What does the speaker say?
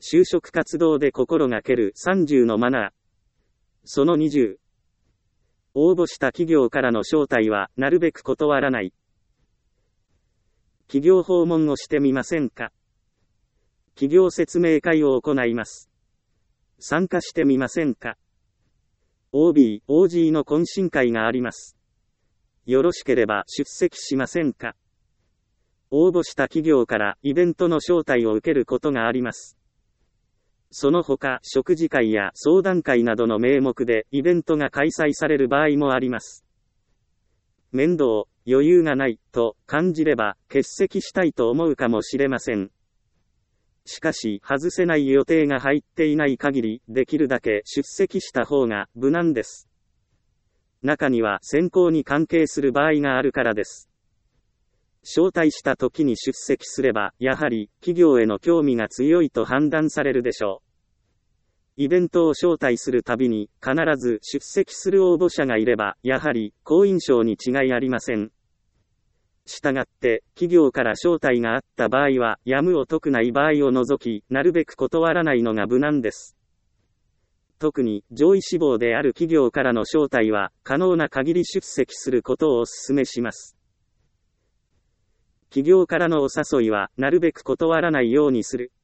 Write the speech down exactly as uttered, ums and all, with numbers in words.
就職活動で心がけるさんじゅうのマナー。そのにじゅう。応募した企業からの招待はなるべく断らない。企業訪問をしてみませんか？企業説明会を行います。参加してみませんか？ オービー、オージー の懇親会があります。よろしければ出席しませんか？応募した企業からイベントの招待を受けることがあります。その他、食事会や相談会などの名目でイベントが開催される場合もあります。面倒、余裕がない、と感じれば欠席したいと思うかもしれません。しかし、外せない予定が入っていない限り、できるだけ出席した方が無難です。中には選考に関係する場合があるからです。招待した時に出席すれば、やはり企業への興味が強いと判断されるでしょう。イベントを招待するたびに、必ず出席する応募者がいれば、やはり好印象に違いありません。したがって、企業から招待があった場合は、やむを得ない場合を除き、なるべく断らないのが無難です。特に、上位志望である企業からの招待は、可能な限り出席することをお勧めします。企業からのお誘いは、なるべく断らないようにする。